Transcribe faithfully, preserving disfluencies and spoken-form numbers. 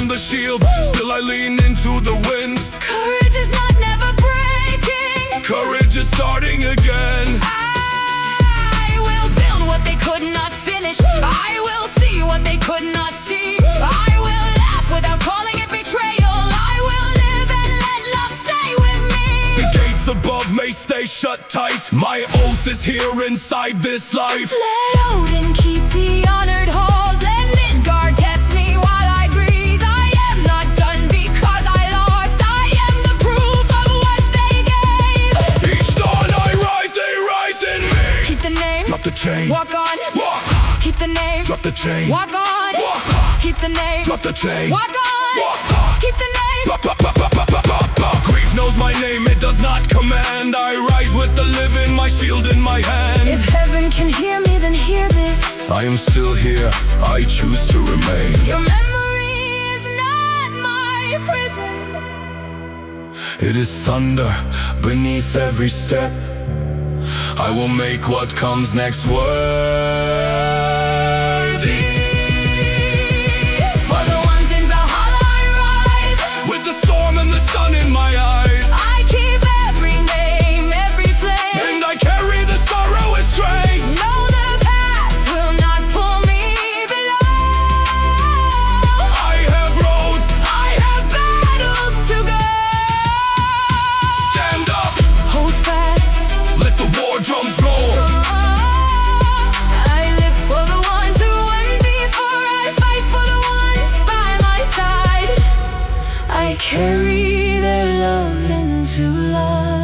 and the shield. Still I lean into the wind. Courage is not never breaking. Courage is starting again. I will build what they could not finish. I will see what they could not see. I will laugh without calling it betrayal. I will live and let love stay with me. The gates above may stay shut tight. My oath is here inside this life. Let Odin keep the honored halls. Let Midgard test me while I breathe. I am not done because I lost. I am the proof of what they gave. Each dawn I rise, they rise in me. Keep the name, Drop the chain, walk on. walk. Keep the name, Drop the chain, walk on. walk. Keep the name, Drop the chain, walk on. walk. Keep the name. Ba, ba, ba, ba, ba, ba, ba. Grief knows my name, it does not command. I rise with the living, my shield in my hand. If heaven can hear me, then hear this. I am still here, I choose to remain. Your memory is not my prison. It is thunder beneath every step. I will make what comes next worthy. For the ones in Valhalla I rise. With the storm and the sun in my eyes. I keep every name, every flame. And I carry the sorrow with strength. No, the past will not pull me below. I have roads, I have battles to go. stand up, Hold fast. let the war drums roll. I live for the ones who went before. I fight for the ones by my side. I carry their love into life.